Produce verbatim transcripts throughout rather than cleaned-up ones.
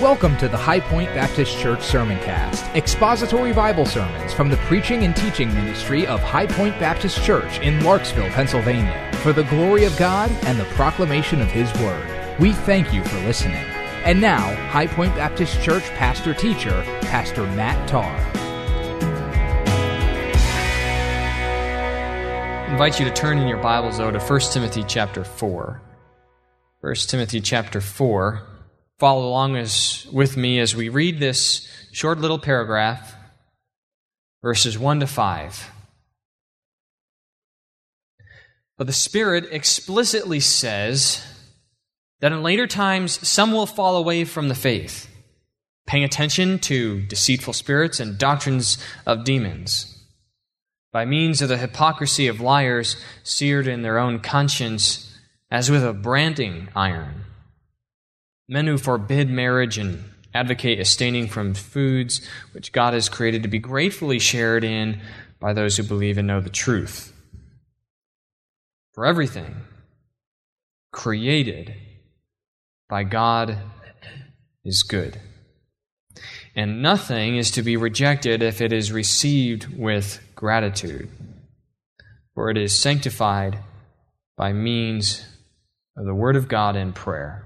Welcome to the High Point Baptist Church Sermoncast, expository Bible sermons from the preaching and teaching ministry of High Point Baptist Church in Larksville, Pennsylvania, for the glory of God and the proclamation of His Word. We thank you for listening. And now, High Point Baptist Church pastor-teacher, Pastor Matt Tarr. I invite you to turn in your Bibles, though, to First Timothy chapter four. First Timothy chapter four. Follow along as, with me as we read this short little paragraph, verses one to five. But the Spirit explicitly says that in later times some will fall away from the faith, paying attention to deceitful spirits and doctrines of demons, by means of the hypocrisy of liars seared in their own conscience as with a branding iron. Men who forbid marriage and advocate abstaining from foods which God has created to be gratefully shared in by those who believe and know the truth. For everything created by God is good, and nothing is to be rejected if it is received with gratitude, for it is sanctified by means of the Word of God and prayer.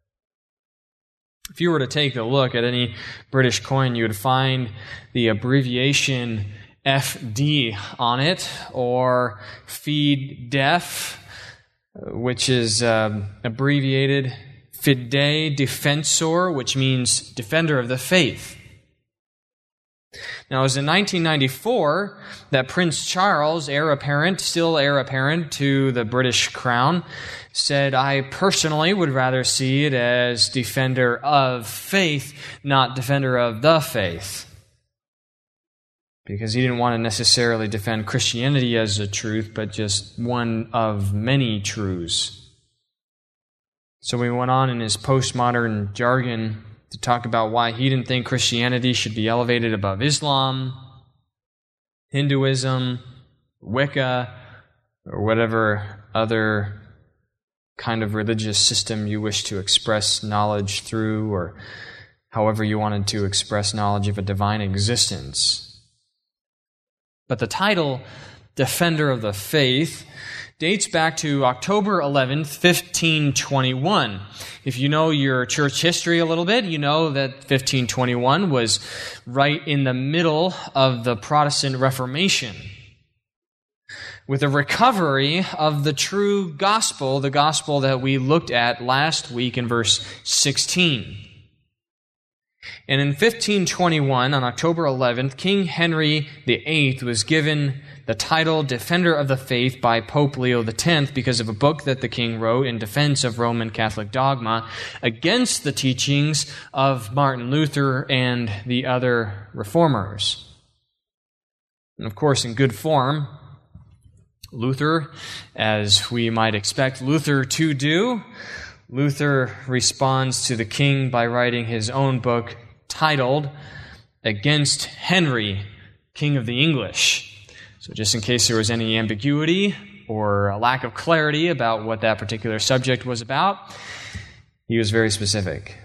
If you were to take a look at any British coin, you would find the abbreviation F D on it, or Feed Def, which is um, abbreviated Fidei Defensor, which means defender of the faith. Now, it was in nineteen ninety-four that Prince Charles, heir apparent, still heir apparent to the British crown, said, I personally would rather see it as defender of faith, not defender of the faith. Because he didn't want to necessarily defend Christianity as a truth, but just one of many truths. So he went on in his postmodern jargon to talk about why he didn't think Christianity should be elevated above Islam, Hinduism, Wicca, or whatever other kind of religious system you wish to express knowledge through, or however you wanted to express knowledge of a divine existence. But the title, Defender of the Faith, dates back to October eleventh, fifteen twenty-one. If you know your church history a little bit, you know that fifteen twenty-one was right in the middle of the Protestant Reformation, with a recovery of the true gospel, the gospel that we looked at last week in verse sixteen. And in fifteen twenty-one, on October eleventh, King Henry the Eighth was given the title Defender of the Faith by Pope Leo the Tenth because of a book that the king wrote in defense of Roman Catholic dogma against the teachings of Martin Luther and the other reformers. And of course, in good form, Luther, as we might expect Luther to do, Luther responds to the king by writing his own book titled Against Henry, King of the English. So just in case there was any ambiguity or a lack of clarity about what that particular subject was about, he was very specific.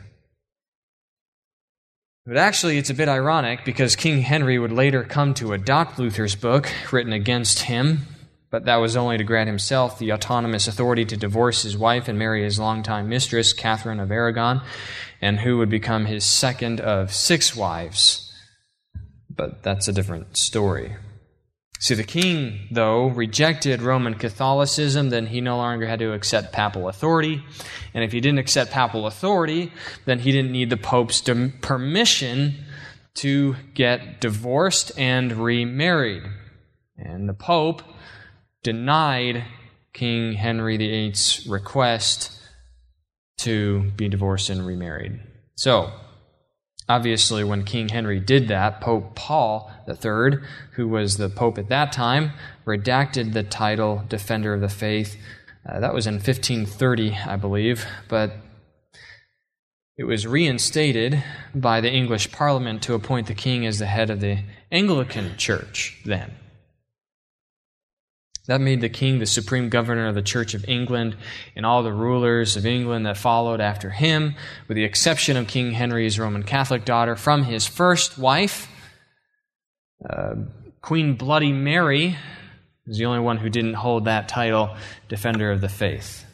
But actually, it's a bit ironic because King Henry would later come to adopt Luther's book written against him, but that was only to grant himself the autonomous authority to divorce his wife and marry his longtime mistress, Catherine of Aragon, and who would become his second of six wives. But that's a different story. See, the king, though, rejected Roman Catholicism, then he no longer had to accept papal authority. And if he didn't accept papal authority, then he didn't need the Pope's permission to get divorced and remarried. And the Pope denied King Henry the Eighth's request to be divorced and remarried. So, obviously, when King Henry did that, Pope Paul the Third, who was the Pope at that time, redacted the title Defender of the Faith. Uh, that was in fifteen thirty, I believe, but it was reinstated by the English Parliament to appoint the king as the head of the Anglican Church then. That made the king the supreme governor of the Church of England and all the rulers of England that followed after him, with the exception of King Henry's Roman Catholic daughter from his first wife. Uh, Queen Bloody Mary was the only one who didn't hold that title, Defender of the Faith.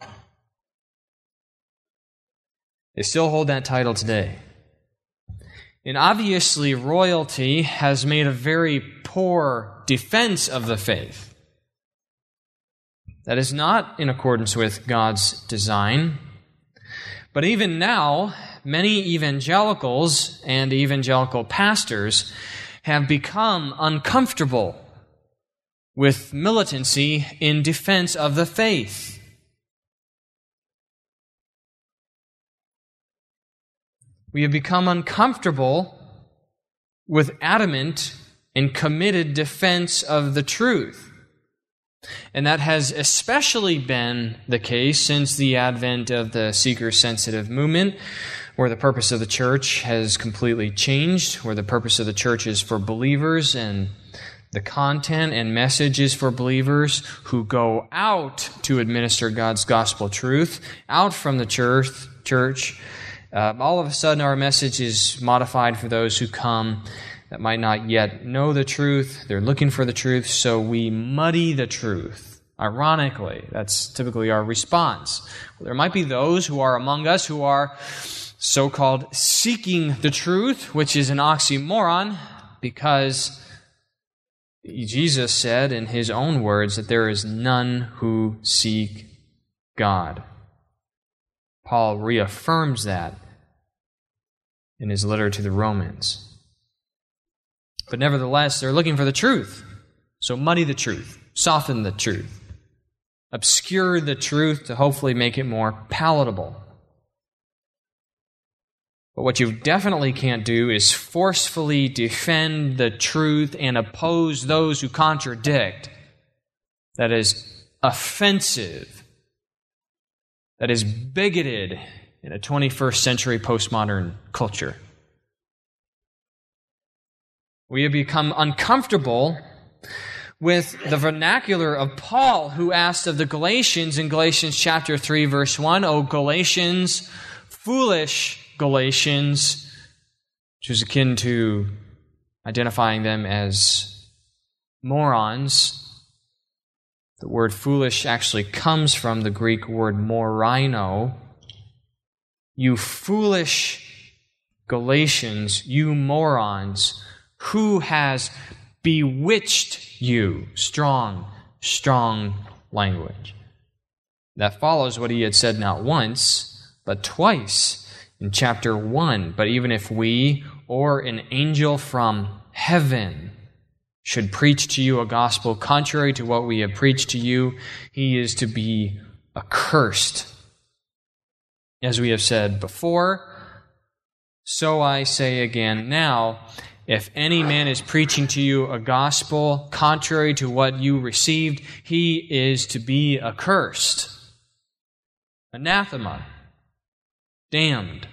They still hold that title today. And obviously, royalty has made a very poor defense of the faith. That is not in accordance with God's design. But even now, many evangelicals and evangelical pastors have become uncomfortable with militancy in defense of the faith. We have become uncomfortable with adamant and committed defense of the truth. And that has especially been the case since the advent of the seeker-sensitive movement, where the purpose of the church has completely changed, where the purpose of the church is for believers and the content and message is for believers who go out to administer God's gospel truth, out from the church. church. Uh, all of a sudden our message is modified for those who come that might not yet know the truth. They're looking for the truth, so we muddy the truth. Ironically, that's typically our response. Well, there might be those who are among us who are so-called seeking the truth, which is an oxymoron, because Jesus said in his own words that there is none who seek God. Paul reaffirms that in his letter to the Romans. But nevertheless, they're looking for the truth. So muddy the truth, soften the truth, obscure the truth to hopefully make it more palatable. But what you definitely can't do is forcefully defend the truth and oppose those who contradict. That is offensive. That is bigoted in a twenty-first century postmodern culture. We have become uncomfortable with the vernacular of Paul, who asked of the Galatians in Galatians chapter three, verse one, "O Galatians, foolish Galatians," which is akin to identifying them as morons. The word foolish actually comes from the Greek word moraino. You foolish Galatians, you morons, who has bewitched you? Strong, strong language. That follows what he had said not once, but twice in chapter one. But even if we or an angel from heaven should preach to you a gospel contrary to what we have preached to you, he is to be accursed. As we have said before, so I say again now, if any man is preaching to you a gospel contrary to what you received, he is to be accursed. Anathema. Damned.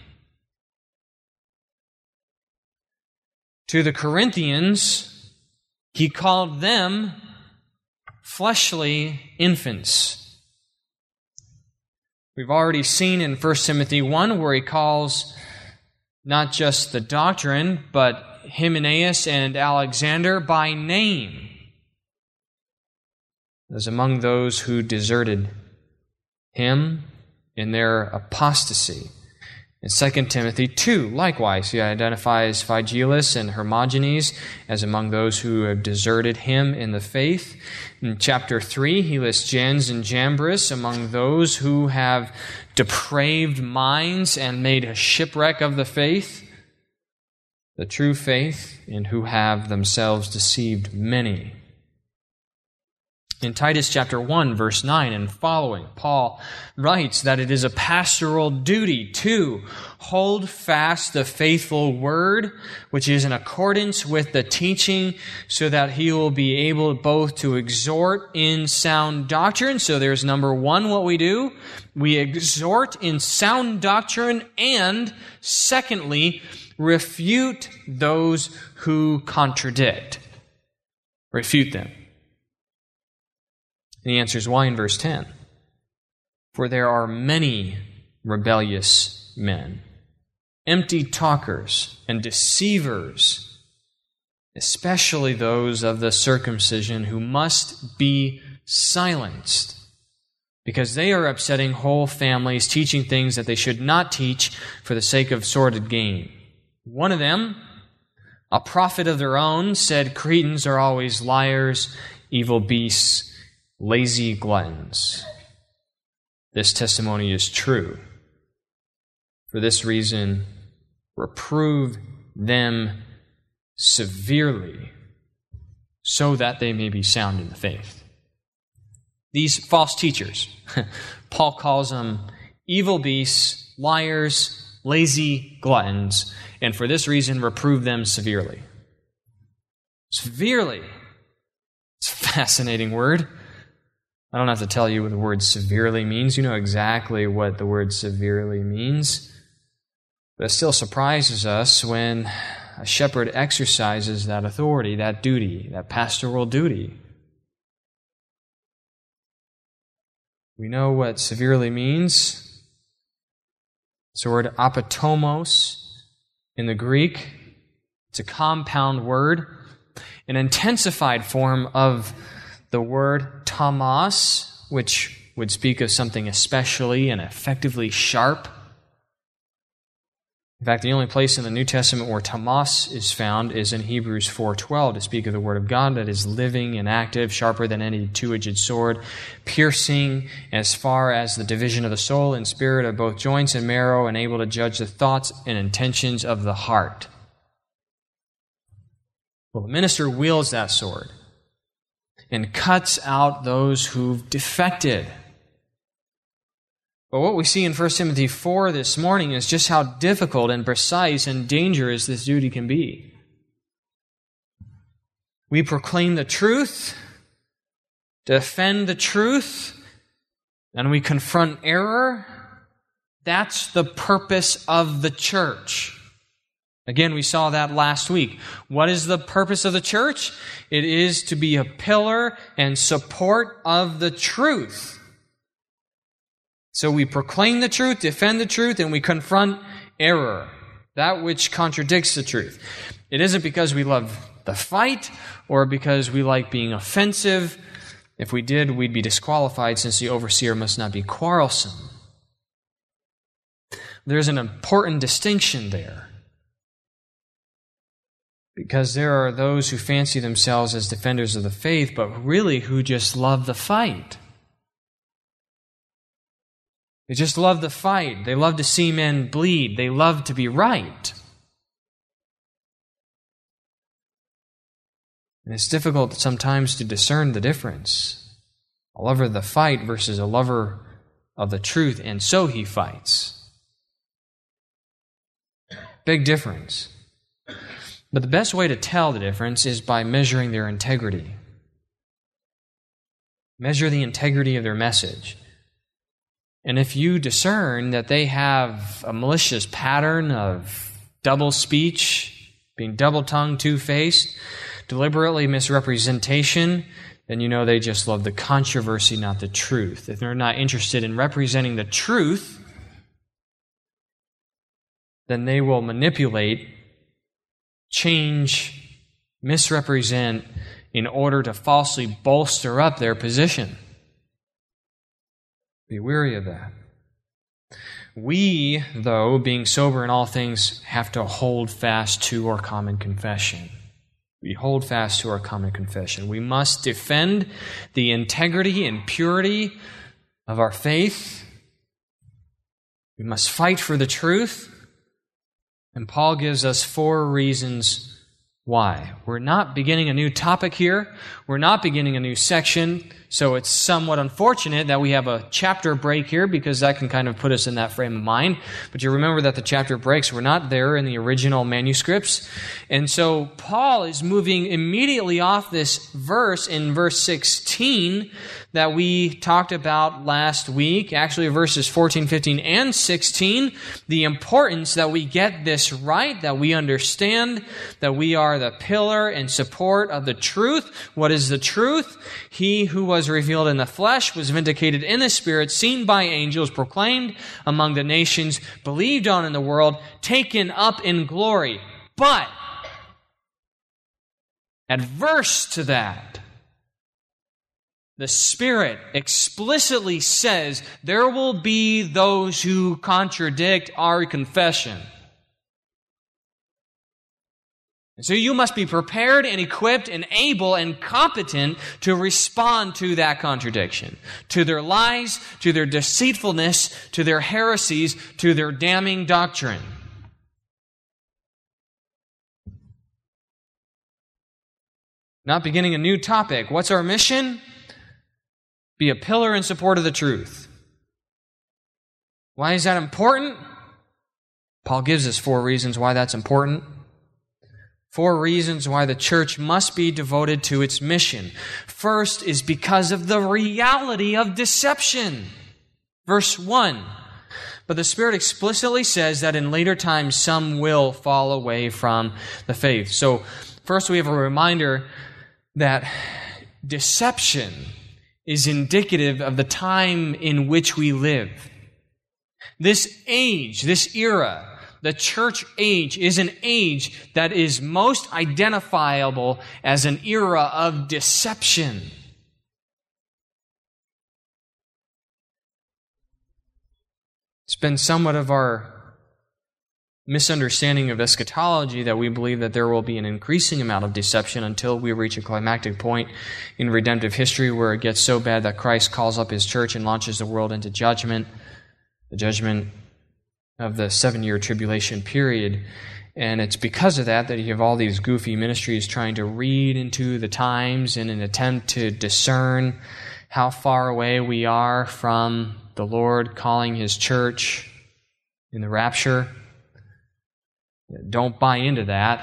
To the Corinthians, he called them fleshly infants. We've already seen in First Timothy one where he calls not just the doctrine, but Hymenaeus and Alexander by name as among those who deserted him in their apostasy. In Second Timothy two, likewise, he identifies Phygelus and Hermogenes as among those who have deserted him in the faith. In chapter three, he lists Jannes and Jambres among those who have depraved minds and made a shipwreck of the faith, the true faith, and who have themselves deceived many. In Titus chapter one, verse nine and following, Paul writes that it is a pastoral duty to hold fast the faithful word, which is in accordance with the teaching, so that he will be able both to exhort in sound doctrine. So there's number one, what we do. We exhort in sound doctrine, and secondly, refute those who contradict. Refute them. And he answers, why in verse ten? For there are many rebellious men, empty talkers and deceivers, especially those of the circumcision, who must be silenced, because they are upsetting whole families, teaching things that they should not teach for the sake of sordid gain. One of them, a prophet of their own, said Cretans are always liars, evil beasts, lazy gluttons. This testimony is true. For this reason, reprove them severely, so that they may be sound in the faith. These false teachers, Paul calls them evil beasts, liars, lazy gluttons, and for this reason, reprove them severely. Severely. It's a fascinating word. I don't have to tell you what the word severely means. You know exactly what the word severely means. But it still surprises us when a shepherd exercises that authority, that duty, that pastoral duty. We know what severely means. It's the word apotomos in the Greek. It's a compound word, an intensified form of the word tamas, which would speak of something especially and effectively sharp. In fact, the only place in the New Testament where tamas is found is in Hebrews four twelve, to speak of the Word of God that is living and active, sharper than any two-edged sword, piercing as far as the division of the soul and spirit of both joints and marrow, and able to judge the thoughts and intentions of the heart. Well, the minister wields that sword and cuts out those who've defected. But what we see in First Timothy four this morning is just how difficult and precise and dangerous this duty can be. We proclaim the truth, defend the truth, and we confront error. That's the purpose of the church. Again, we saw that last week. What is the purpose of the church? It is to be a pillar and support of the truth. So we proclaim the truth, defend the truth, and we confront error, that which contradicts the truth. It isn't because we love the fight or because we like being offensive. If we did, we'd be disqualified, since the overseer must not be quarrelsome. There's an important distinction there, because there are those who fancy themselves as defenders of the faith, but really who just love the fight. They just love the fight. They love to see men bleed. They love to be right. And it's difficult sometimes to discern the difference. A lover of the fight versus a lover of the truth, and so he fights. Big difference. But the best way to tell the difference is by measuring their integrity. Measure the integrity of their message. And if you discern that they have a malicious pattern of double speech, being double-tongued, two-faced, deliberately misrepresentation, then you know they just love the controversy, not the truth. If they're not interested in representing the truth, then they will manipulate, change, misrepresent in order to falsely bolster up their position. Be wary of that. We, though, being sober in all things, have to hold fast to our common confession. We hold fast to our common confession. We must defend the integrity and purity of our faith. We must fight for the truth. And Paul gives us four reasons why. We're not beginning a new topic here. We're not beginning a new section. So it's somewhat unfortunate that we have a chapter break here, because that can kind of put us in that frame of mind. But you remember that the chapter breaks were not there in the original manuscripts. And so Paul is moving immediately off this verse in verse sixteen that we talked about last week, actually verses fourteen, fifteen, and sixteen, the importance that we get this right, that we understand that we are the pillar and support of the truth. What is the truth? He who was was revealed in the flesh, was vindicated in the Spirit, seen by angels, proclaimed among the nations, believed on in the world, taken up in glory. But, adverse to that, the Spirit explicitly says there will be those who contradict our confession. And so you must be prepared and equipped and able and competent to respond to that contradiction, to their lies, to their deceitfulness, to their heresies, to their damning doctrine. Not beginning a new topic. What's our mission? Be a pillar in support of the truth. Why is that important? Paul gives us four reasons why that's important. Four reasons why the church must be devoted to its mission. First is because of the reality of deception. Verse one. But the Spirit explicitly says that in later times some will fall away from the faith. So first we have a reminder that deception is indicative of the time in which we live. This age, this era, the church age, is an age that is most identifiable as an era of deception. It's been somewhat of our misunderstanding of eschatology that we believe that there will be an increasing amount of deception until we reach a climactic point in redemptive history where it gets so bad that Christ calls up His church and launches the world into judgment, the judgment of the seven-year tribulation period. And it's because of that that you have all these goofy ministries trying to read into the times in an attempt to discern how far away we are from the Lord calling His church in the rapture. Don't buy into that.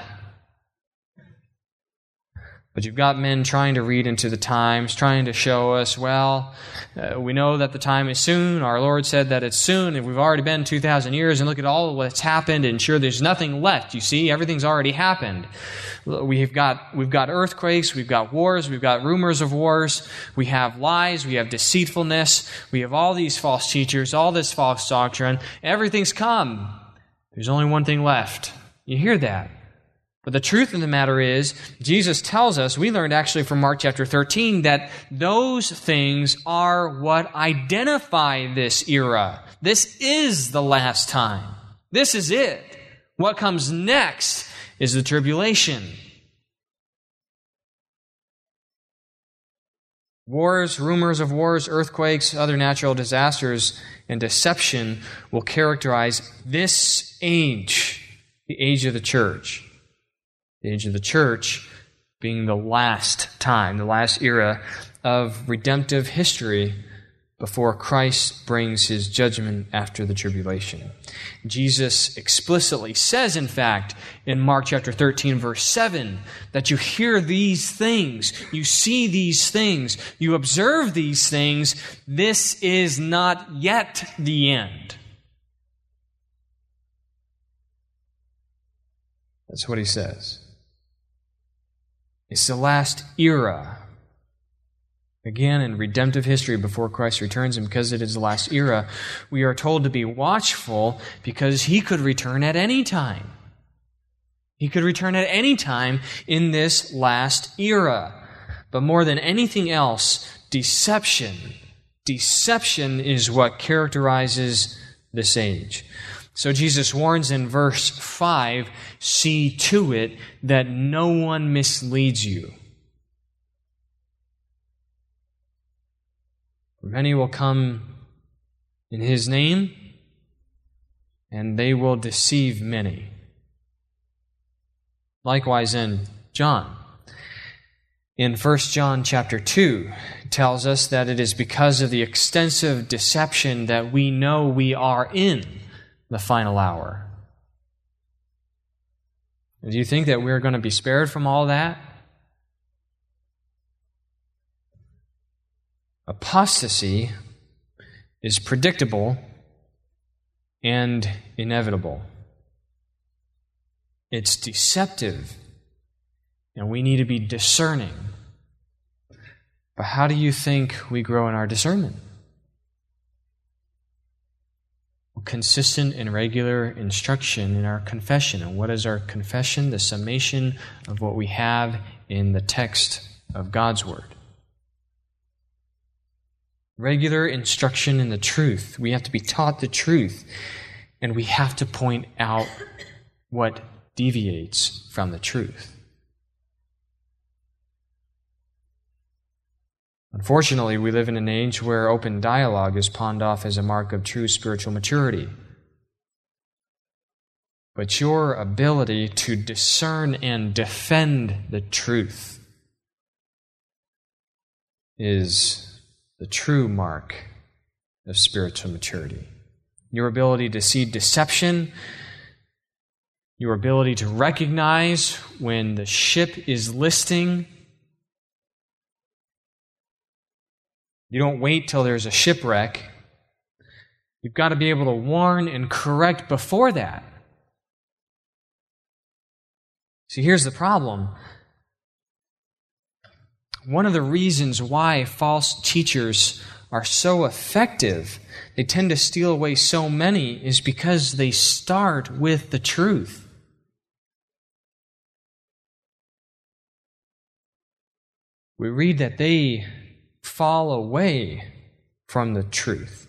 But you've got men trying to read into the times, trying to show us, well, uh, we know that the time is soon. Our Lord said that it's soon, and we've already been two thousand years, and look at all what's happened, and sure, there's nothing left. You see, everything's already happened. We've got, we've got earthquakes, we've got wars, we've got rumors of wars, we have lies, we have deceitfulness, we have all these false teachers, all this false doctrine. Everything's come. There's only one thing left. You hear that? But the truth of the matter is, Jesus tells us, we learned actually from Mark chapter thirteen, that those things are what identify this era. This is the last time. This is it. What comes next is the tribulation. Wars, rumors of wars, earthquakes, other natural disasters, and deception will characterize this age, the age of the church. The age of the church being the last time, the last era of redemptive history before Christ brings His judgment after the tribulation. Jesus explicitly says, in fact, in Mark chapter thirteen, verse seven, that you hear these things, you see these things, you observe these things. This is not yet the end. That's what He says. It's the last era. Again, in redemptive history before Christ returns, and because it is the last era, we are told to be watchful because He could return at any time. He could return at any time in this last era. But more than anything else, deception. Deception is what characterizes this age. So Jesus warns in verse five, see to it that no one misleads you. Many will come in His name, and they will deceive many. Likewise in John. In First John chapter two, it tells us that it is because of the extensive deception that we know we are in the final hour. Do you think that we're going to be spared from all that? Apostasy is predictable and inevitable. It's deceptive, and we need to be discerning. But how do you think we grow in our discernment? Consistent and regular instruction in our confession. And what is our confession? The summation of what we have in the text of God's Word. Regular instruction in the truth. We have to be taught the truth, and we have to point out what deviates from the truth. Unfortunately, we live in an age where open dialogue is pawned off as a mark of true spiritual maturity. But your ability to discern and defend the truth is the true mark of spiritual maturity. Your ability to see deception, your ability to recognize when the ship is listing. You don't wait till there's a shipwreck. You've got to be able to warn and correct before that. See, here's the problem. One of the reasons why false teachers are so effective, they tend to steal away so many, is because they start with the truth. We read that they fall away from the truth.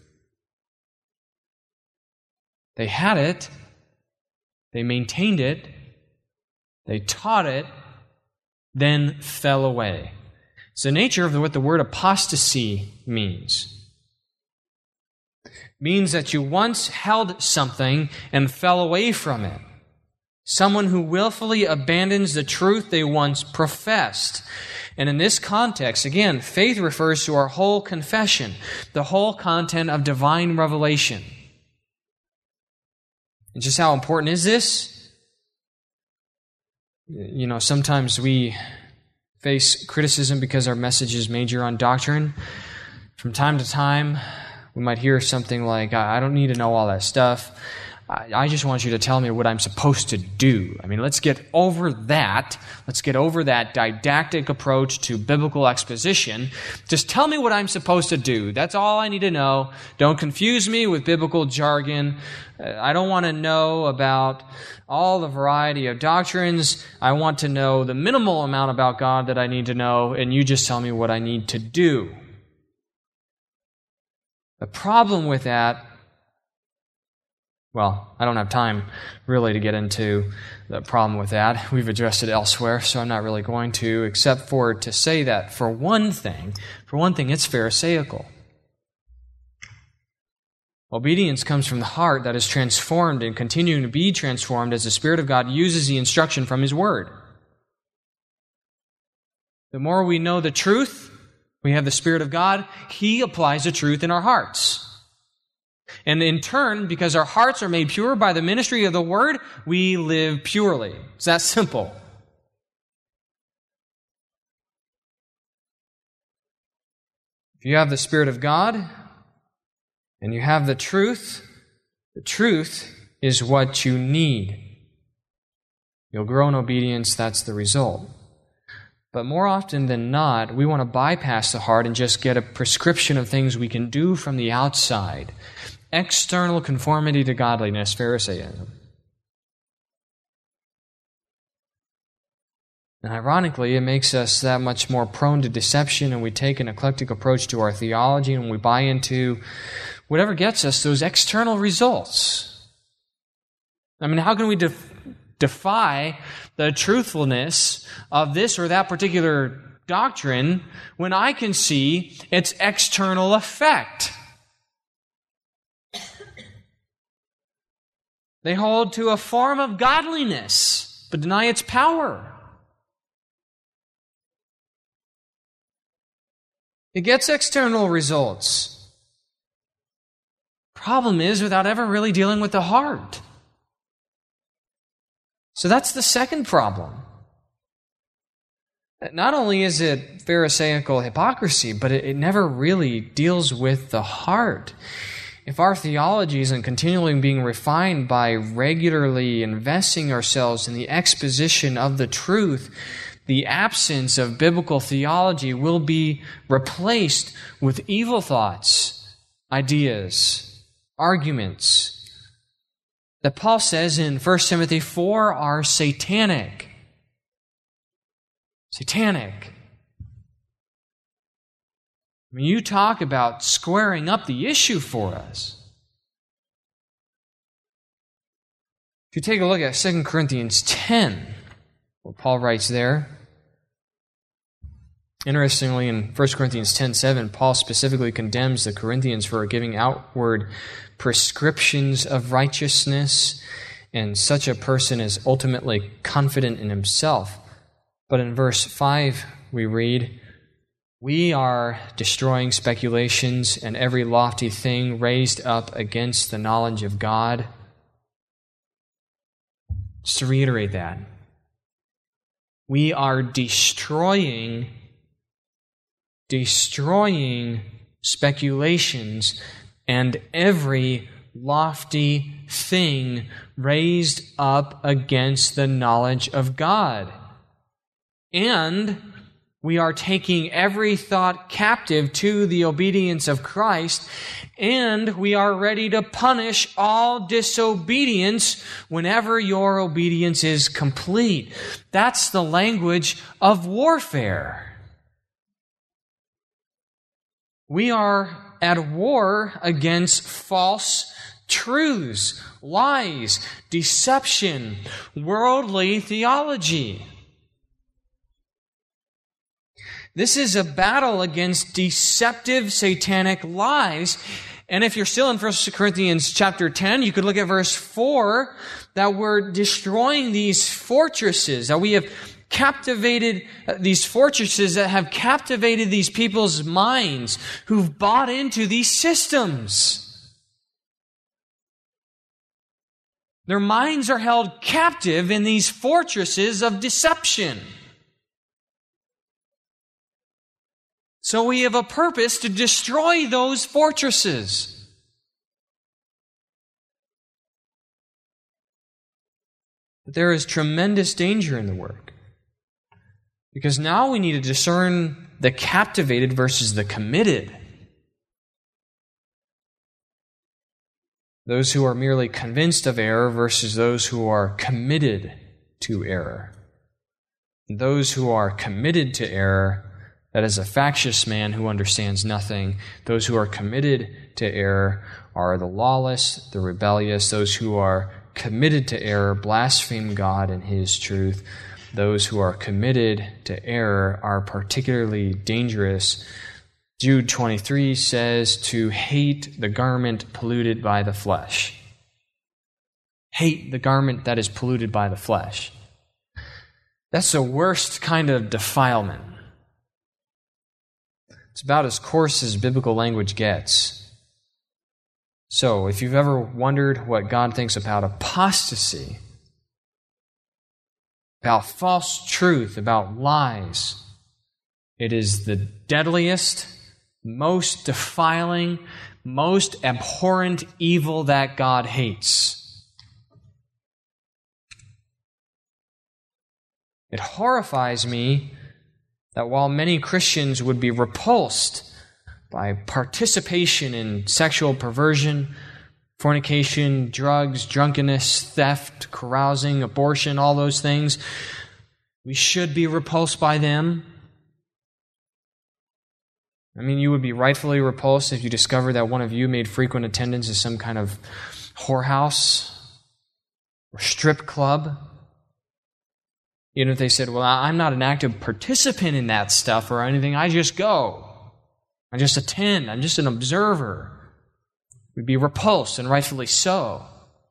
They had it, they maintained it, they taught it, then fell away. It's the nature of what the word apostasy means. It means that you once held something and fell away from it. Someone who willfully abandons the truth they once professed. And in this context, again, faith refers to our whole confession, the whole content of divine revelation. And just how important is this? You know, sometimes we face criticism because our messages major on doctrine. From time to time, we might hear something like, I don't need to know all that stuff. I just want you to tell me what I'm supposed to do. I mean, let's get over that. Let's get over that didactic approach to biblical exposition. Just tell me what I'm supposed to do. That's all I need to know. Don't confuse me with biblical jargon. I don't want to know about all the variety of doctrines. I want to know the minimal amount about God that I need to know, and you just tell me what I need to do. The problem with that, well, I don't have time really to get into the problem with that. We've addressed it elsewhere, so I'm not really going to, except for to say that for one thing, for one thing, it's Pharisaical. Obedience comes from the heart that is transformed and continuing to be transformed as the Spirit of God uses the instruction from His Word. The more we know the truth, we have the Spirit of God, He applies the truth in our hearts. And in turn, because our hearts are made pure by the ministry of the Word, we live purely. It's that simple. If you have the Spirit of God and you have the truth, the truth is what you need. You'll grow in obedience, that's the result. But more often than not, we want to bypass the heart and just get a prescription of things we can do from the outside. External conformity to godliness, Pharisaism. And ironically, it makes us that much more prone to deception, and we take an eclectic approach to our theology, and we buy into whatever gets us those external results. I mean, how can we def- defy the truthfulness of this or that particular doctrine when I can see its external effect? They hold to a form of godliness, but deny its power. It gets external results. Problem is, without ever really dealing with the heart. So that's the second problem. Not only is it Pharisaical hypocrisy, but it, it never really deals with the heart. If our theology isn't continually being refined by regularly investing ourselves in the exposition of the truth, the absence of biblical theology will be replaced with evil thoughts, ideas, arguments that Paul says in First Timothy four are satanic. Satanic. I mean, you talk about squaring up the issue for us. If you take a look at Second Corinthians ten, what Paul writes there, interestingly, in First Corinthians ten seven, Paul specifically condemns the Corinthians for giving outward prescriptions of righteousness, and such a person is ultimately confident in himself. But in verse five, we read, "We are destroying speculations and every lofty thing raised up against the knowledge of God." Just to reiterate that, we are destroying, destroying speculations and every lofty thing raised up against the knowledge of God. And we are taking every thought captive to the obedience of Christ, and we are ready to punish all disobedience whenever your obedience is complete. That's the language of warfare. We are at war against false truths, lies, deception, worldly theology. This is a battle against deceptive satanic lies. And if you're still in First Corinthians chapter ten, you could look at verse four, that we're destroying these fortresses, that we have captivated these fortresses that have captivated these people's minds who've bought into these systems. Their minds are held captive in these fortresses of deception. So we have a purpose to destroy those fortresses. But there is tremendous danger in the work, because now we need to discern the captivated versus the committed. Those who are merely convinced of error versus those who are committed to error. Those who are committed to error, that is a factious man who understands nothing. Those who are committed to error are the lawless, the rebellious. Those who are committed to error blaspheme God and His truth. Those who are committed to error are particularly dangerous. Jude twenty-three says to hate the garment polluted by the flesh. Hate the garment that is polluted by the flesh. That's the worst kind of defilement. It's about as coarse as biblical language gets. So, if you've ever wondered what God thinks about apostasy, about false truth, about lies, it is the deadliest, most defiling, most abhorrent evil that God hates. It horrifies me that while many Christians would be repulsed by participation in sexual perversion, fornication, drugs, drunkenness, theft, carousing, abortion, all those things, we should be repulsed by them. I mean, you would be rightfully repulsed if you discovered that one of you made frequent attendance at some kind of whorehouse or strip club. Even if they said, well, I'm not an active participant in that stuff or anything, I just go. I just attend. I'm just an observer. We'd be repulsed, and rightfully so.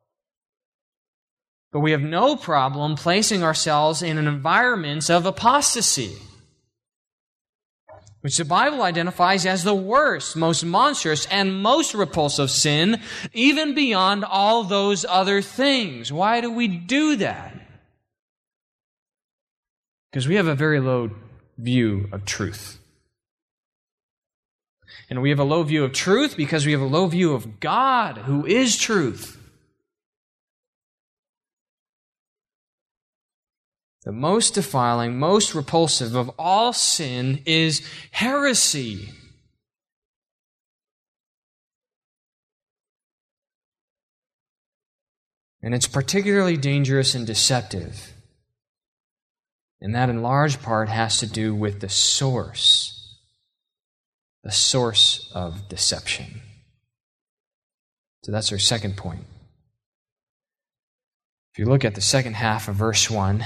But we have no problem placing ourselves in an environment of apostasy, which the Bible identifies as the worst, most monstrous, and most repulsive sin, even beyond all those other things. Why do we do that? Because we have a very low view of truth. And we have a low view of truth because we have a low view of God, who is truth. The most defiling, most repulsive of all sin is heresy. And it's particularly dangerous and deceptive. And that in large part has to do with the source, the source of deception. So that's our second point. If you look at the second half of verse one,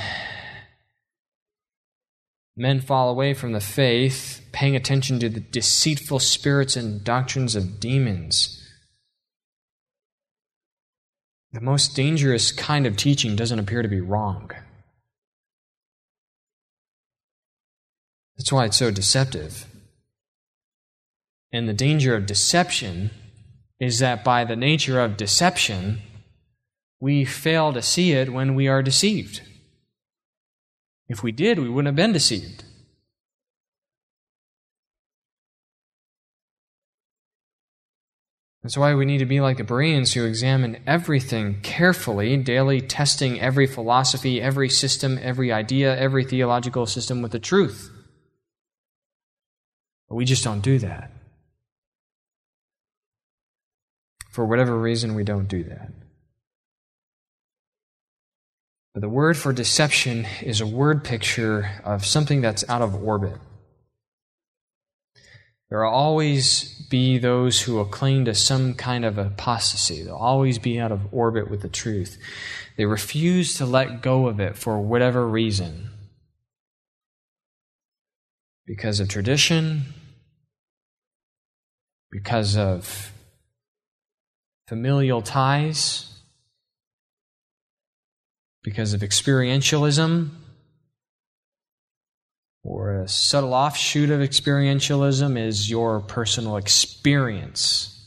men fall away from the faith, paying attention to the deceitful spirits and doctrines of demons. The most dangerous kind of teaching doesn't appear to be wrong. That's why it's so deceptive. And the danger of deception is that by the nature of deception, we fail to see it when we are deceived. If we did, we wouldn't have been deceived. That's why we need to be like the Bereans who examine everything carefully, daily testing every philosophy, every system, every idea, every theological system with the truth. But we just don't do that. For whatever reason, we don't do that. But the word for deception is a word picture of something that's out of orbit. There will always be those who will cling to some kind of apostasy. They'll always be out of orbit with the truth. They refuse to let go of it for whatever reason. Because of tradition, because of familial ties, because of experientialism, or a subtle offshoot of experientialism is your personal experience.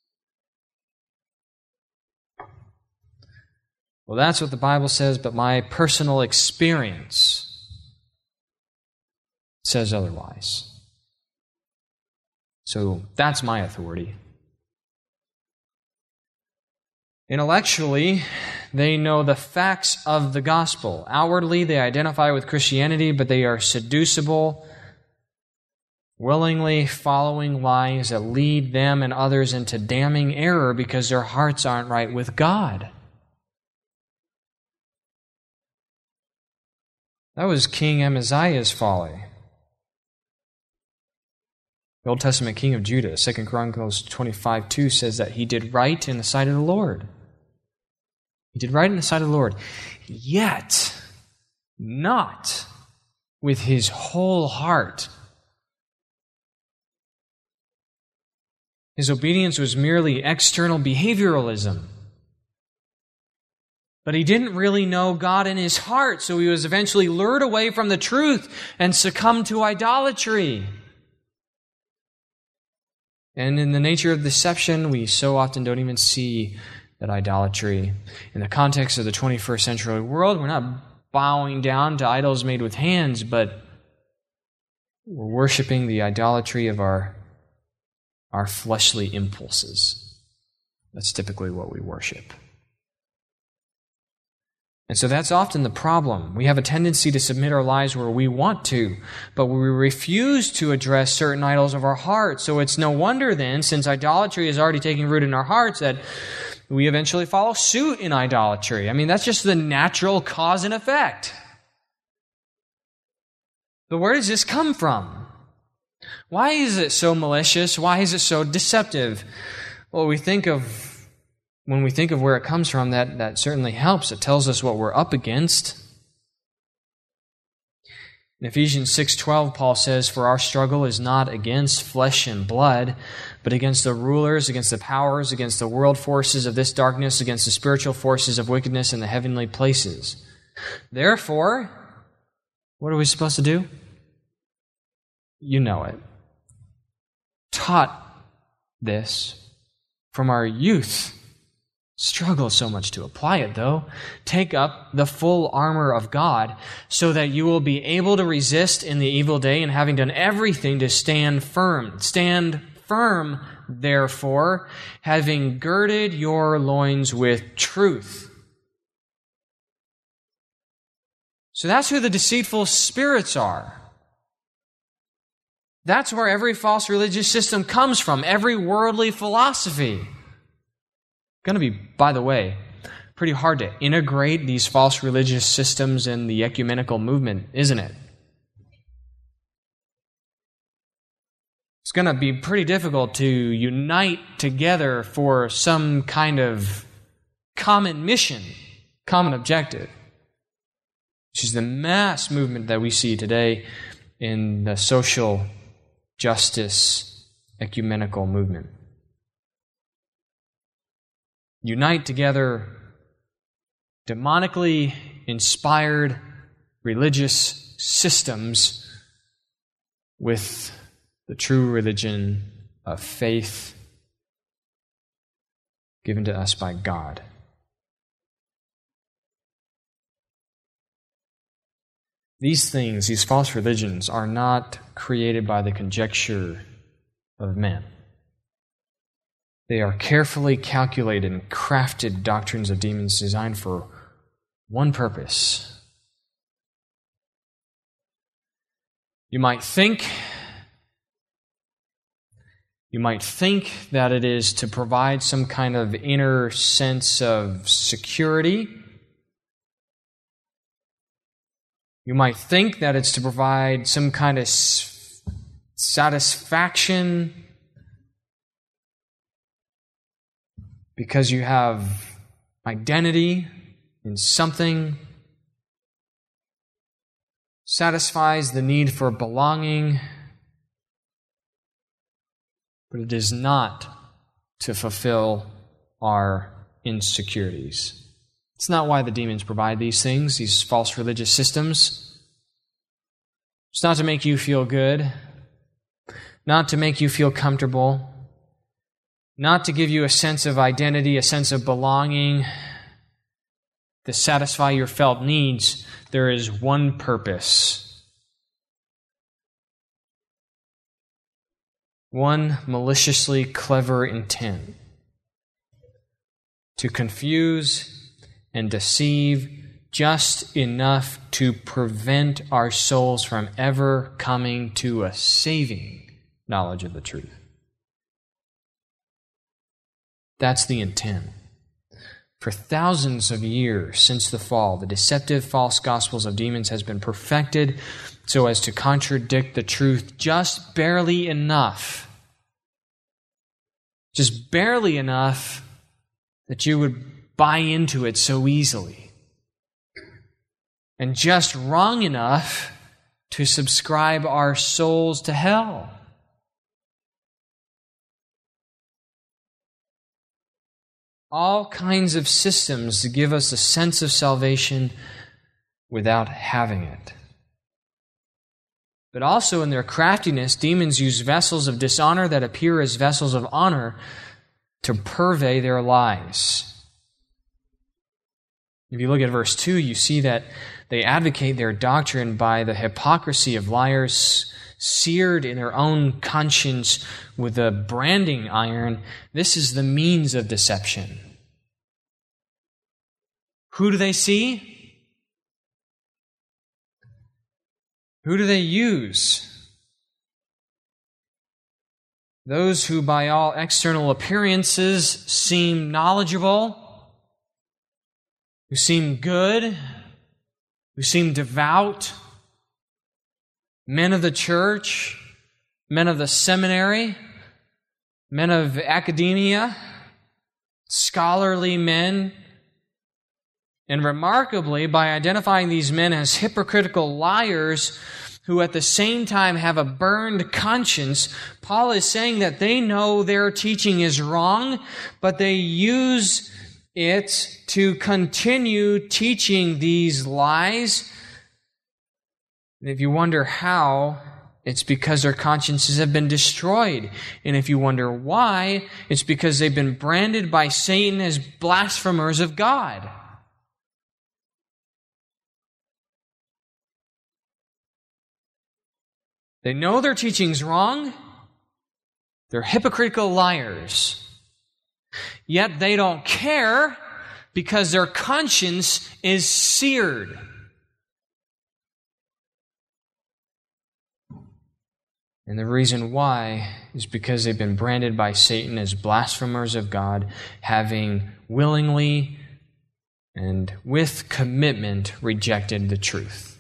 Well, that's what the Bible says, but my personal experience says otherwise. So that's my authority. Intellectually, they know the facts of the gospel. Outwardly, they identify with Christianity, but they are seducible, willingly following lies that lead them and others into damning error because their hearts aren't right with God. That was King Amaziah's folly. The Old Testament king of Judah, Second Chronicles twenty-five two, says that he did right in the sight of the Lord. He did right in the sight of the Lord, yet not with his whole heart. His obedience was merely external behavioralism. But he didn't really know God in his heart, so he was eventually lured away from the truth and succumbed to idolatry. And in the nature of deception, we so often don't even see that idolatry. In the context of the twenty-first century world, we're not bowing down to idols made with hands, but we're worshiping the idolatry of our, our fleshly impulses. That's typically what we worship. And so that's often the problem. We have a tendency to submit our lives where we want to, but we refuse to address certain idols of our heart. So it's no wonder then, since idolatry is already taking root in our hearts, that we eventually follow suit in idolatry. I mean, that's just the natural cause and effect. But where does this come from? Why is it so malicious? Why is it so deceptive? Well, we think of When we think of where it comes from, that, that certainly helps. It tells us what we're up against. In Ephesians six twelve, Paul says, "For our struggle is not against flesh and blood, but against the rulers, against the powers, against the world forces of this darkness, against the spiritual forces of wickedness in the heavenly places." Therefore, what are we supposed to do? You know it. Taught this from our youth. Struggle so much to apply it, though. Take up the full armor of God so that you will be able to resist in the evil day, and having done everything to stand firm. Stand firm, therefore, having girded your loins with truth. So that's who the deceitful spirits are. That's where every false religious system comes from, every worldly philosophy. Going to be, by the way, pretty hard to integrate these false religious systems in the ecumenical movement, isn't it? It's going to be pretty difficult to unite together for some kind of common mission, common objective, which is the mass movement that we see today in the social justice ecumenical movement. Unite together demonically inspired religious systems with the true religion of faith given to us by God. These things, these false religions, are not created by the conjecture of men. They are carefully calculated and crafted doctrines of demons designed for one purpose. You might think, you might think that it is to provide some kind of inner sense of security. You might think that it's to provide some kind of satisfaction because you have identity in something, satisfies the need for belonging, but it is not to fulfill our insecurities. It's not why the demons provide these things, these false religious systems. It's not to make you feel good, not to make you feel comfortable, not to give you a sense of identity, a sense of belonging, to satisfy your felt needs. There is one purpose, one maliciously clever intent: to confuse and deceive just enough to prevent our souls from ever coming to a saving knowledge of the truth. That's the intent. For thousands of years since the fall, the deceptive false gospels of demons has been perfected so as to contradict the truth just barely enough. Just barely enough that you would buy into it so easily. And just wrong enough to subscribe our souls to hell. All kinds of systems to give us a sense of salvation without having it. But also in their craftiness, demons use vessels of dishonor that appear as vessels of honor to purvey their lies. If you look at verse two, you see that they advocate their doctrine by the hypocrisy of liars seared in their own conscience with a branding iron. This is the means of deception. Who do they see? Who do they use? Those who by all external appearances seem knowledgeable, who seem good, who seem devout, men of the church, men of the seminary, men of academia, scholarly men. And remarkably, by identifying these men as hypocritical liars who at the same time have a burned conscience, Paul is saying that they know their teaching is wrong, but they use it to continue teaching these lies. And if you wonder how, it's because their consciences have been destroyed. And if you wonder why, it's because they've been branded by Satan as blasphemers of God. They know their teaching's wrong. They're hypocritical liars. Yet they don't care because their conscience is seared. And the reason why is because they've been branded by Satan as blasphemers of God, having willingly and with commitment rejected the truth.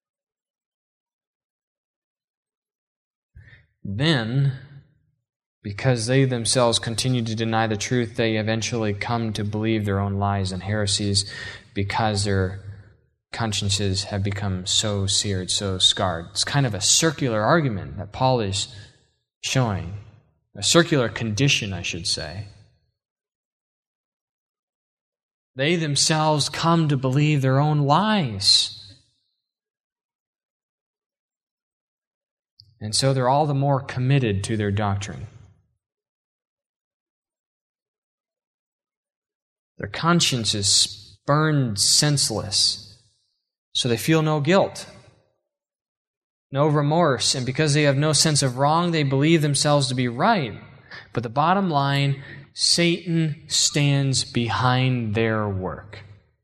Then, because they themselves continue to deny the truth, they eventually come to believe their own lies and heresies because their consciences have become so seared, so scarred. It's kind of a circular argument that Paul is showing, a circular condition, I should say. They themselves come to believe their own lies. And so they're all the more committed to their doctrine. Their conscience is burned senseless, so they feel no guilt, no remorse, and because they have no sense of wrong, they believe themselves to be right. But the bottom line, Satan stands behind their work.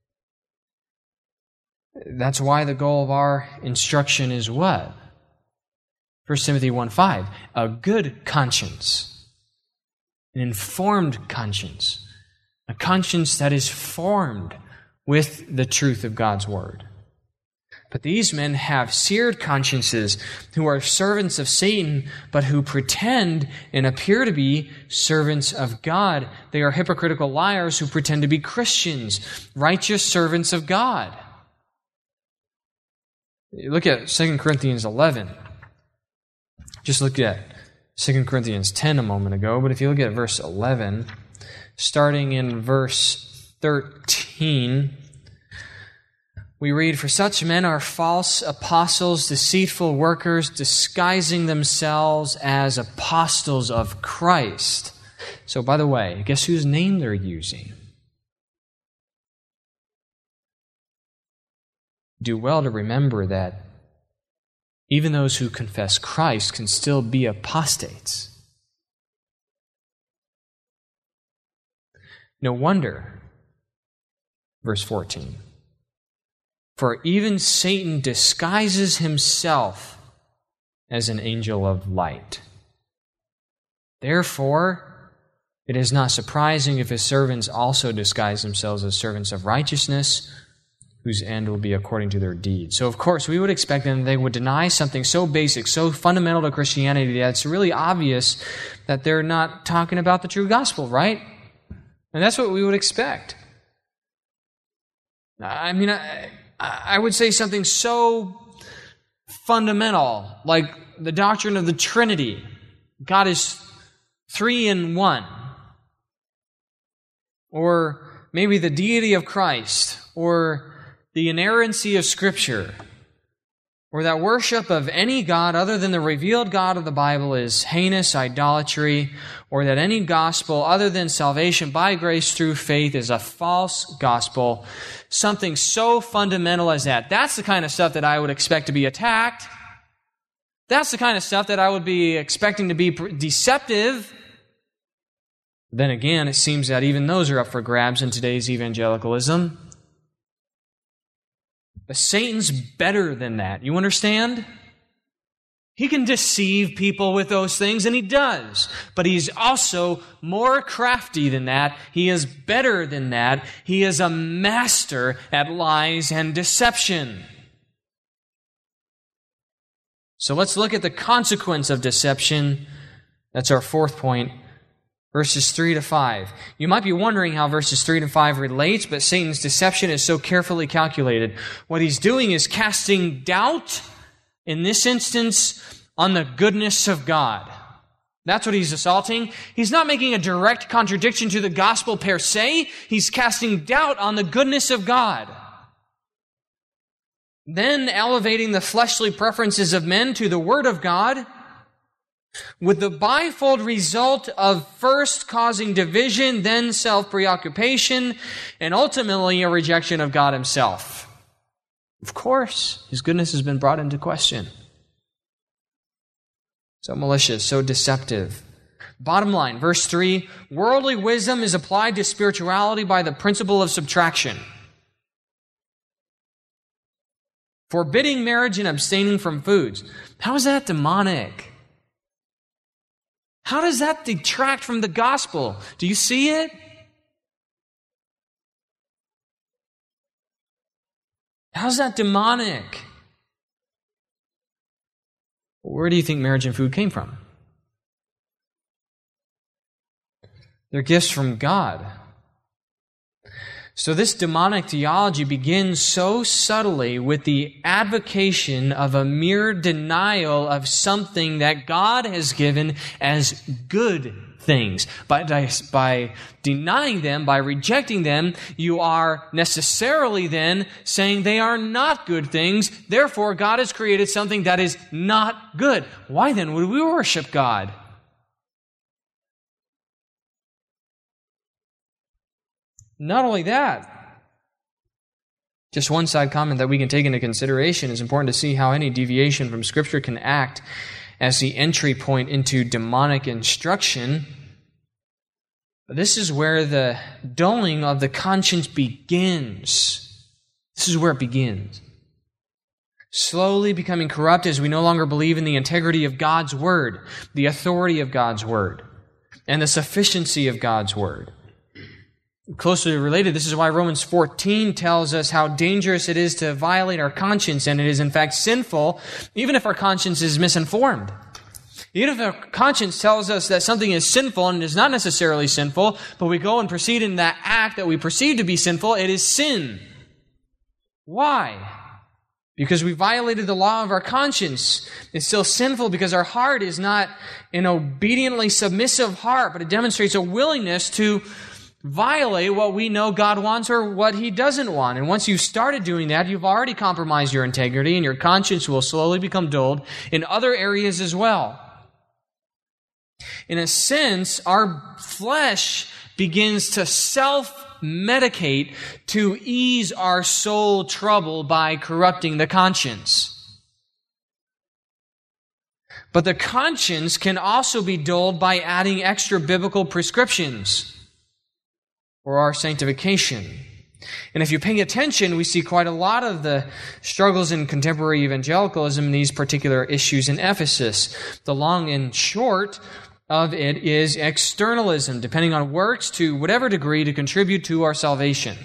That's why the goal of our instruction is what? First Timothy one five, a good conscience, an informed conscience, a conscience that is formed with the truth of God's Word. But these men have seared consciences who are servants of Satan, but who pretend and appear to be servants of God. They are hypocritical liars who pretend to be Christians, righteous servants of God. Look at Second Corinthians eleven. Just looked at Second Corinthians ten a moment ago, but if you look at verse eleven, starting in verse thirteen, we read, "For such men are false apostles, deceitful workers, disguising themselves as apostles of Christ." So, by the way, guess whose name they're using? Do well to remember that even those who confess Christ can still be apostates. No wonder, verse fourteen, "For even Satan disguises himself as an angel of light. Therefore, it is not surprising if his servants also disguise themselves as servants of righteousness, whose end will be according to their deeds." So, of course, we would expect them they would deny something so basic, so fundamental to Christianity that it's really obvious that they're not talking about the true gospel, right? And that's what we would expect. I mean, I, I would say something so fundamental, like the doctrine of the Trinity. God is three in one. Or maybe the deity of Christ, or the inerrancy of Scripture, or that worship of any God other than the revealed God of the Bible is heinous idolatry, or that any gospel other than salvation by grace through faith is a false gospel. Something so fundamental as that. That's the kind of stuff that I would expect to be attacked. That's the kind of stuff that I would be expecting to be deceptive. Then again, it seems that even those are up for grabs in today's evangelicalism. But Satan's better than that. You understand? He can deceive people with those things, and he does. But he's also more crafty than that. He is better than that. He is a master at lies and deception. So let's look at the consequence of deception. That's our fourth point. Verses three to five. You might be wondering how verses three to five relates, but Satan's deception is so carefully calculated. What he's doing is casting doubt, in this instance, on the goodness of God. That's what he's assaulting. He's not making a direct contradiction to the gospel per se. He's casting doubt on the goodness of God. Then elevating the fleshly preferences of men to the Word of God, with the bifold result of first causing division, then self-preoccupation, and ultimately a rejection of God himself. Of course, his goodness has been brought into question. So malicious, so deceptive. Bottom line, verse three, worldly wisdom is applied to spirituality by the principle of subtraction. Forbidding marriage and abstaining from foods. How is that demonic? How does that detract from the gospel? Do you see it? How's that demonic? Where do you think marriage and food came from? They're gifts from God. So this demonic theology begins so subtly with the advocation of a mere denial of something that God has given as good things. By, by denying them, by rejecting them, you are necessarily then saying they are not good things. Therefore, God has created something that is not good. Why then would we worship God? Not only that, just one side comment that we can take into consideration is important to see how any deviation from Scripture can act as the entry point into demonic instruction. But this is where the dulling of the conscience begins. This is where it begins. Slowly becoming corrupt as we no longer believe in the integrity of God's Word, the authority of God's Word, and the sufficiency of God's Word. Closely related, this is why Romans fourteen tells us how dangerous it is to violate our conscience, and it is in fact sinful, even if our conscience is misinformed. Even if our conscience tells us that something is sinful and is not necessarily sinful, but we go and proceed in that act that we perceive to be sinful, it is sin. Why? Because we violated the law of our conscience. It's still sinful because our heart is not an obediently submissive heart, but it demonstrates a willingness to violate what we know God wants or what He doesn't want. And once you've started doing that, you've already compromised your integrity, and your conscience will slowly become dulled in other areas as well. In a sense, our flesh begins to self-medicate to ease our soul trouble by corrupting the conscience. But the conscience can also be dulled by adding extra biblical prescriptions for our sanctification. And if you're paying attention, we see quite a lot of the struggles in contemporary evangelicalism in these particular issues in Ephesus. The long and short of it is externalism, depending on works to whatever degree to contribute to our salvation.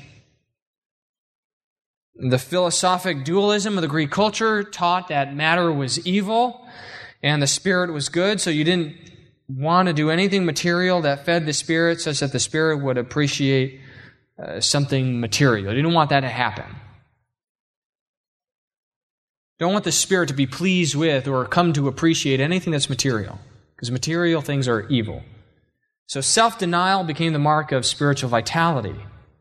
The philosophic dualism of the Greek culture taught that matter was evil and the spirit was good, so you didn't want to do anything material that fed the spirit such that the spirit would appreciate uh, something material. You didn't want that to happen. Don't want the spirit to be pleased with or come to appreciate anything that's material, because material things are evil. So self-denial became the mark of spiritual vitality.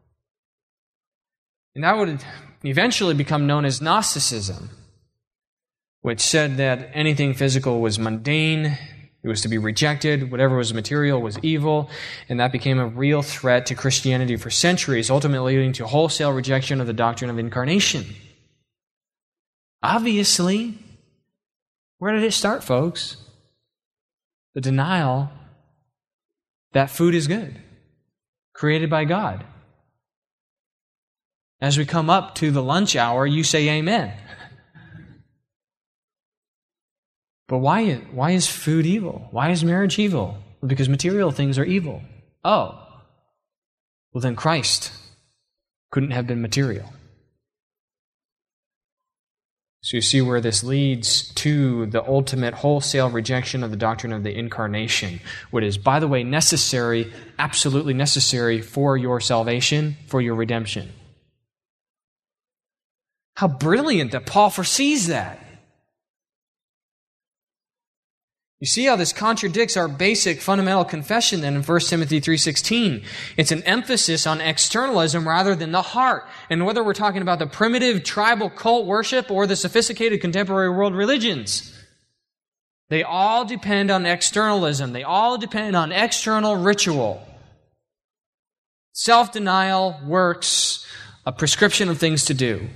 And that would eventually become known as Gnosticism, which said that anything physical was mundane, it was to be rejected, whatever was material was evil, and that became a real threat to Christianity for centuries, ultimately leading to wholesale rejection of the doctrine of incarnation. Obviously, where did it start, folks? The denial that food is good, created by God. As we come up to the lunch hour, you say amen. But why, why is food evil? Why is marriage evil? Well, because material things are evil. Oh, well then Christ couldn't have been material. So you see where this leads to the ultimate wholesale rejection of the doctrine of the incarnation, what is, by the way, necessary, absolutely necessary for your salvation, for your redemption. How brilliant that Paul foresees that. You see how this contradicts our basic fundamental confession then in First Timothy three sixteen. It's an emphasis on externalism rather than the heart. And whether we're talking about the primitive tribal cult worship or the sophisticated contemporary world religions, they all depend on externalism. They all depend on external ritual. Self-denial, works, a prescription of things to do.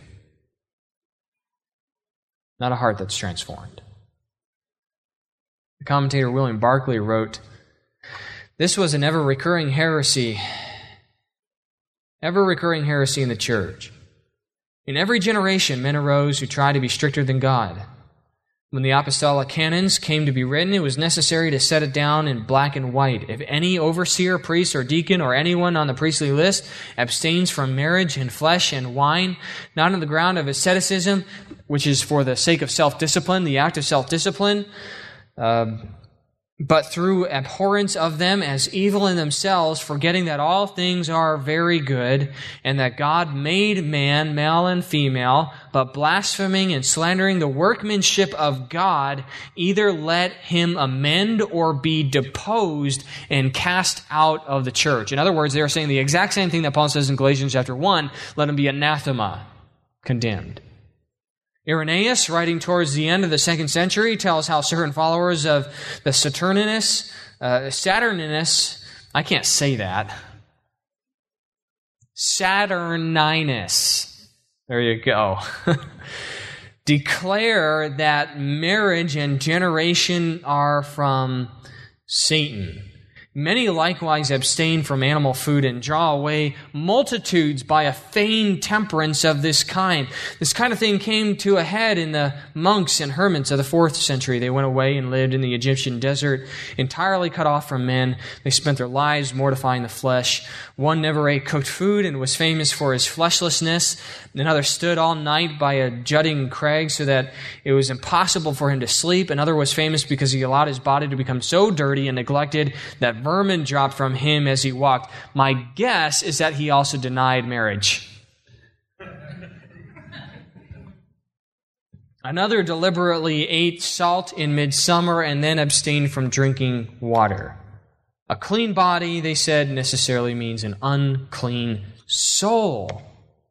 Not a heart that's transformed. The commentator William Barclay wrote, "This was an ever-recurring heresy, ever-recurring heresy in the church. In every generation, men arose who tried to be stricter than God. When the apostolic canons came to be written, it was necessary to set it down in black and white. If any overseer, priest, or deacon, or anyone on the priestly list abstains from marriage and flesh and wine, not on the ground of asceticism, which is for the sake of self-discipline, the act of self-discipline, uh, but through abhorrence of them as evil in themselves, forgetting that all things are very good, and that God made man, male and female, but blaspheming and slandering the workmanship of God, either let him amend or be deposed and cast out of the church. In other words, they are saying the exact same thing that Paul says in Galatians chapter one, let him be anathema, condemned. Irenaeus, writing towards the end of the second century, tells how certain followers of the Saturninus, uh, Saturninus, I can't say that, Saturninus, there you go, declare that marriage and generation are from Satan. Many likewise abstain from animal food and draw away multitudes by a feigned temperance of this kind. This kind of thing came to a head in the monks and hermits of the fourth century. They went away and lived in the Egyptian desert, entirely cut off from men. They spent their lives mortifying the flesh. One never ate cooked food and was famous for his fleshlessness. Another stood all night by a jutting crag so that it was impossible for him to sleep. Another was famous because he allowed his body to become so dirty and neglected that vermin dropped from him as he walked. My guess is that he also denied marriage. Another deliberately ate salt in midsummer and then abstained from drinking water. A clean body, they said, necessarily means an unclean soul.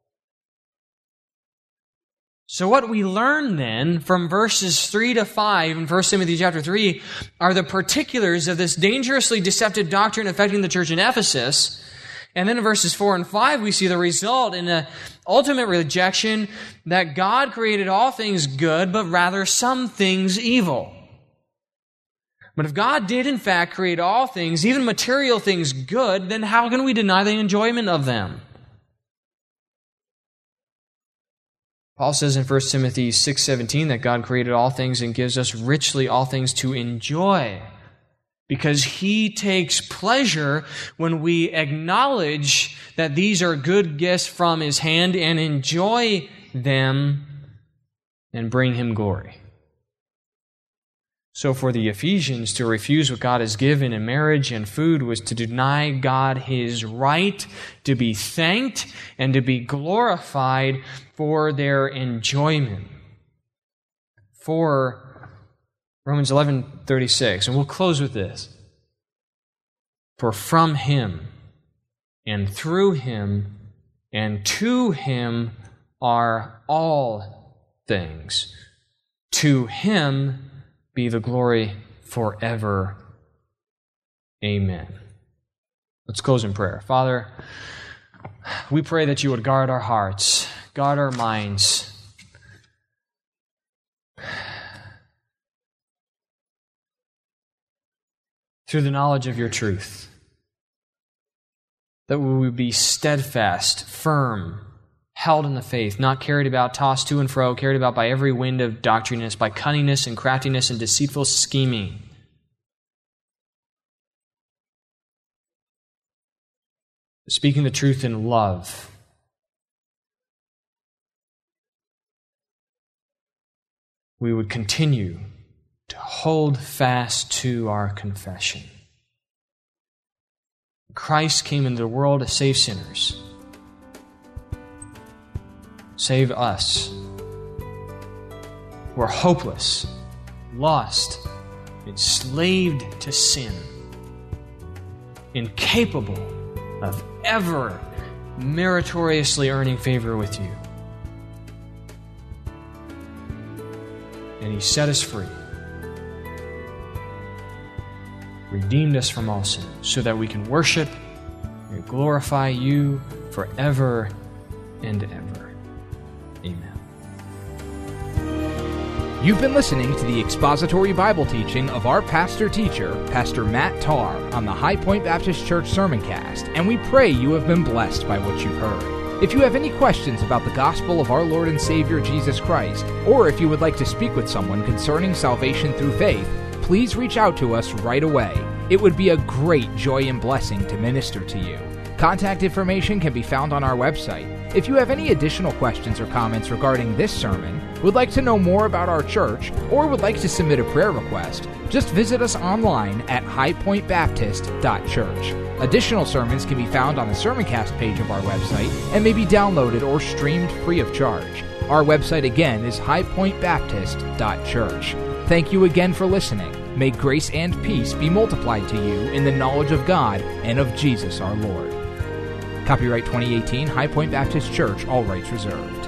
So what we learn then from verses three to five in First Timothy chapter three are the particulars of this dangerously deceptive doctrine affecting the church in Ephesus. And then in verses four and five, we see the result in the ultimate rejection that God created all things good, but rather some things evil. But if God did in fact create all things, even material things, good, then how can we deny the enjoyment of them? Paul says in First Timothy six seventeen that God created all things and gives us richly all things to enjoy, because He takes pleasure when we acknowledge that these are good gifts from His hand and enjoy them and bring Him glory. So for the Ephesians, to refuse what God has given in marriage and food was to deny God His right to be thanked and to be glorified for their enjoyment. For Romans eleven thirty-six, and we'll close with this. For from Him and through Him and to Him are all things. To Him be the glory forever. Amen. Let's close in prayer. Father, we pray that You would guard our hearts, guard our minds. Through the knowledge of Your truth, that we would be steadfast, firm, held in the faith, not carried about, tossed to and fro, carried about by every wind of doctrineness, by cunningness and craftiness and deceitful scheming. Speaking the truth in love. We would continue to hold fast to our confession. Christ came into the world to save sinners. Save us. We're hopeless, lost, enslaved to sin, incapable of ever meritoriously earning favor with You. And He set us free, redeemed us from all sin, so that we can worship and glorify You forever and ever. Amen. You've been listening to the expository Bible teaching of our pastor-teacher, Pastor Matt Tarr, on the High Point Baptist Church Sermoncast, and we pray you have been blessed by what you've heard. If you have any questions about the gospel of our Lord and Savior Jesus Christ, or if you would like to speak with someone concerning salvation through faith, please reach out to us right away. It would be a great joy and blessing to minister to you. Contact information can be found on our website. If you have any additional questions or comments regarding this sermon, would like to know more about our church, or would like to submit a prayer request, just visit us online at high point baptist dot church. Additional sermons can be found on the Sermoncast page of our website and may be downloaded or streamed free of charge. Our website again is high point baptist dot church. Thank you again for listening. May grace and peace be multiplied to you in the knowledge of God and of Jesus our Lord. Copyright twenty eighteen, High Point Baptist Church, all rights reserved.